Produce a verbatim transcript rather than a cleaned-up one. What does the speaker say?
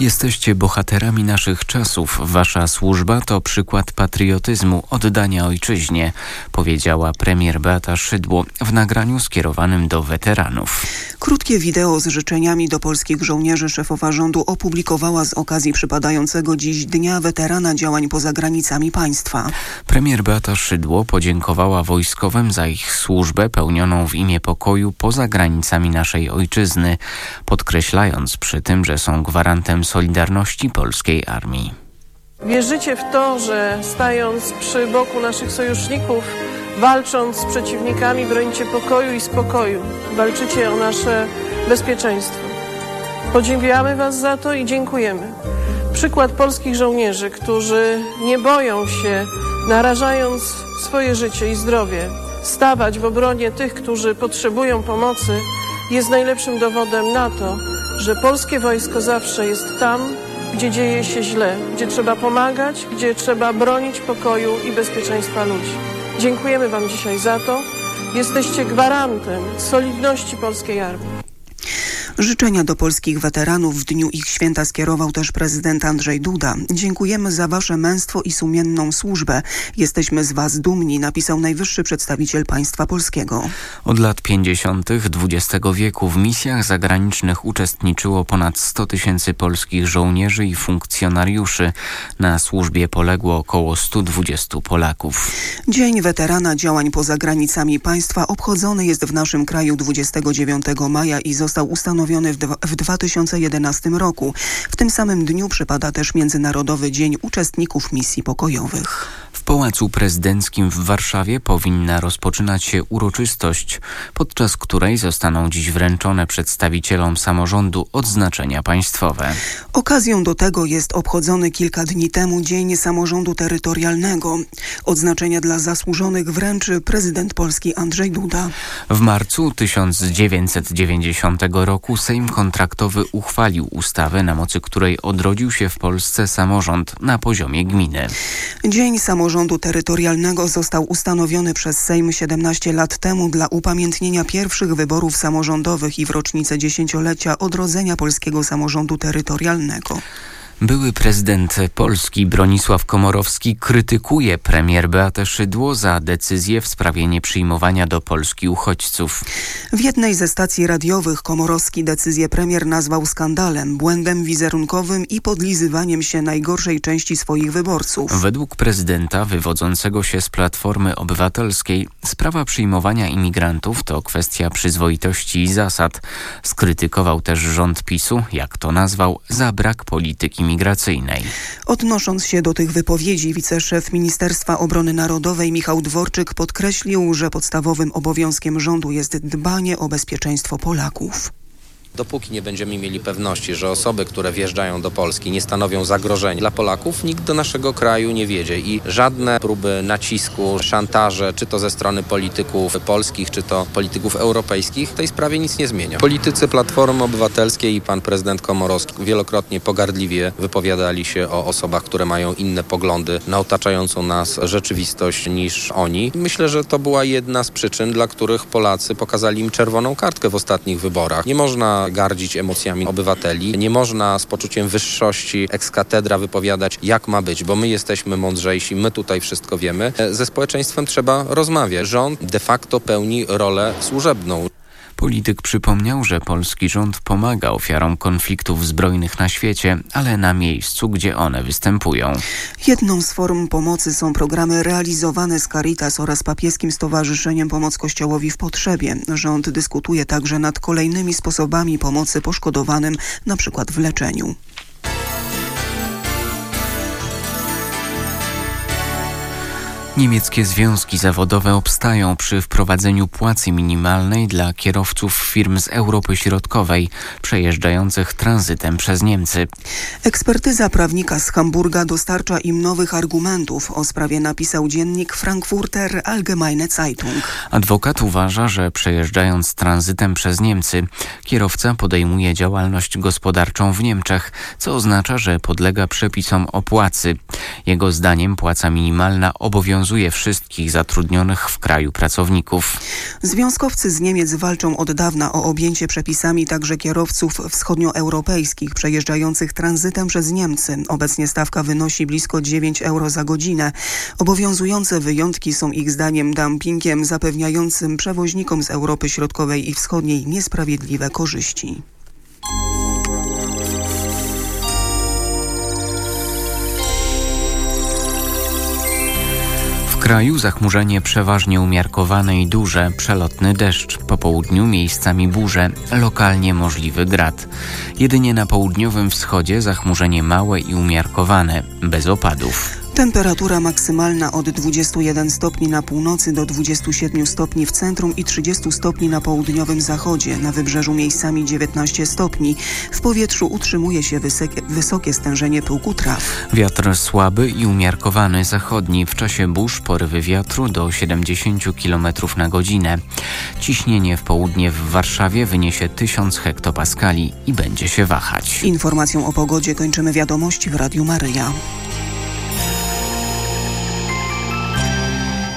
Jesteście bohaterami naszych czasów. Wasza służba to przykład patriotyzmu, oddania ojczyźnie, powiedziała premier Beata Szydło w nagraniu skierowanym do weteranów. Krótkie wideo z życzeniami do polskich żołnierzy szefowa rządu opublikowała z okazji przypadającego dziś Dnia Weterana Działań poza granicami państwa. Premier Beata Szydło podziękowała wojskowym za ich służbę pełnioną w imię pokoju poza granicami naszej ojczyzny, podkreślając przy tym, że są gwarantem solidarności polskiej armii. Wierzycie w to, że stając przy boku naszych sojuszników, walcząc z przeciwnikami, bronicie pokoju i spokoju. Walczycie o nasze bezpieczeństwo. Podziwiamy Was za to i dziękujemy. Przykład polskich żołnierzy, którzy nie boją się, narażając swoje życie i zdrowie, stawać w obronie tych, którzy potrzebują pomocy, jest najlepszym dowodem na to, że polskie wojsko zawsze jest tam, gdzie dzieje się źle, gdzie trzeba pomagać, gdzie trzeba bronić pokoju i bezpieczeństwa ludzi. Dziękujemy Wam dzisiaj za to. Jesteście gwarantem solidności polskiej armii. Życzenia do polskich weteranów w dniu ich święta skierował też prezydent Andrzej Duda. Dziękujemy za wasze męstwo i sumienną służbę. Jesteśmy z was dumni, napisał najwyższy przedstawiciel państwa polskiego. Od lat pięćdziesiątych dwudziestego wieku w misjach zagranicznych uczestniczyło ponad sto tysięcy polskich żołnierzy i funkcjonariuszy. Na służbie poległo około stu dwudziestu Polaków. Dzień Weterana Działań poza granicami państwa obchodzony jest w naszym kraju dwudziestego dziewiątego maja i został ustanowiony w, dwa, w dwa tysiące jedenastym roku. W tym samym dniu przypada też Międzynarodowy Dzień Uczestników Misji Pokojowych. W Pałacu Prezydenckim w Warszawie powinna rozpoczynać się uroczystość, podczas której zostaną dziś wręczone przedstawicielom samorządu odznaczenia państwowe. Okazją do tego jest obchodzony kilka dni temu Dzień Samorządu Terytorialnego. Odznaczenia dla zasłużonych wręczy prezydent Polski Andrzej Duda. W marcu tysiąc dziewięćset dziewięćdziesiątego roku Sejm kontraktowy uchwalił ustawę, na mocy której odrodził się w Polsce samorząd na poziomie gminy. Dzień Samorządu Terytorialnego został ustanowiony przez Sejm siedemnaście lat temu dla upamiętnienia pierwszych wyborów samorządowych i w rocznicę dziesięciolecia odrodzenia polskiego samorządu terytorialnego. Były prezydent Polski Bronisław Komorowski krytykuje premier Beatę Szydło za decyzję w sprawie nieprzyjmowania do Polski uchodźców. W jednej ze stacji radiowych Komorowski decyzję premier nazwał skandalem, błędem wizerunkowym i podlizywaniem się najgorszej części swoich wyborców. Według prezydenta wywodzącego się z Platformy Obywatelskiej sprawa przyjmowania imigrantów to kwestia przyzwoitości i zasad. Skrytykował też rząd PiSu, jak to nazwał, za brak polityki migracyjnej. Odnosząc się do tych wypowiedzi, wiceszef Ministerstwa Obrony Narodowej Michał Dworczyk podkreślił, że podstawowym obowiązkiem rządu jest dbanie o bezpieczeństwo Polaków. Dopóki nie będziemy mieli pewności, że osoby, które wjeżdżają do Polski, nie stanowią zagrożenia dla Polaków, nikt do naszego kraju nie wjedzie i żadne próby nacisku, szantaże, czy to ze strony polityków polskich, czy to polityków europejskich, w tej sprawie nic nie zmienia. Politycy Platformy Obywatelskiej i pan prezydent Komorowski wielokrotnie pogardliwie wypowiadali się o osobach, które mają inne poglądy na otaczającą nas rzeczywistość niż oni. Myślę, że to była jedna z przyczyn, dla których Polacy pokazali im czerwoną kartkę w ostatnich wyborach. Nie można gardzić emocjami obywateli. Nie można z poczuciem wyższości ex cathedra wypowiadać, jak ma być, bo my jesteśmy mądrzejsi, my tutaj wszystko wiemy. Ze społeczeństwem trzeba rozmawiać. Rząd de facto pełni rolę służebną. Polityk przypomniał, że polski rząd pomaga ofiarom konfliktów zbrojnych na świecie, ale na miejscu, gdzie one występują. Jedną z form pomocy są programy realizowane z Caritas oraz Papieskim Stowarzyszeniem Pomoc Kościołowi w Potrzebie. Rząd dyskutuje także nad kolejnymi sposobami pomocy poszkodowanym, na przykład w leczeniu. Niemieckie związki zawodowe obstają przy wprowadzeniu płacy minimalnej dla kierowców firm z Europy Środkowej przejeżdżających tranzytem przez Niemcy. Ekspertyza prawnika z Hamburga dostarcza im nowych argumentów. O sprawie napisał dziennik Frankfurter Allgemeine Zeitung. Adwokat uważa, że przejeżdżając tranzytem przez Niemcy, kierowca podejmuje działalność gospodarczą w Niemczech, co oznacza, że podlega przepisom o płacy. Jego zdaniem płaca minimalna obowiązuje wszystkich zatrudnionych w kraju pracowników. Związkowcy z Niemiec walczą od dawna o objęcie przepisami także kierowców wschodnioeuropejskich przejeżdżających tranzytem przez Niemcy. Obecnie stawka wynosi blisko dziewięć euro za godzinę. Obowiązujące wyjątki są ich zdaniem dumpingiem zapewniającym przewoźnikom z Europy Środkowej i Wschodniej niesprawiedliwe korzyści. W kraju zachmurzenie przeważnie umiarkowane i duże, przelotny deszcz. Po południu miejscami burze, lokalnie możliwy grad. Jedynie na południowym wschodzie zachmurzenie małe i umiarkowane, bez opadów. Temperatura maksymalna od dwudziestu jeden stopni na północy do dwudziestu siedmiu stopni w centrum i trzydziestu stopni na południowym zachodzie. Na wybrzeżu miejscami dziewiętnaście stopni. W powietrzu utrzymuje się wysokie, wysokie stężenie pyłku traw. Wiatr słaby i umiarkowany zachodni. W czasie burz porywy wiatru do siedemdziesięciu kilometrów na godzinę. Ciśnienie w południe w Warszawie wyniesie tysiąc hektopaskali i będzie się wahać. Informacją o pogodzie kończymy wiadomości w Radiu Maryja.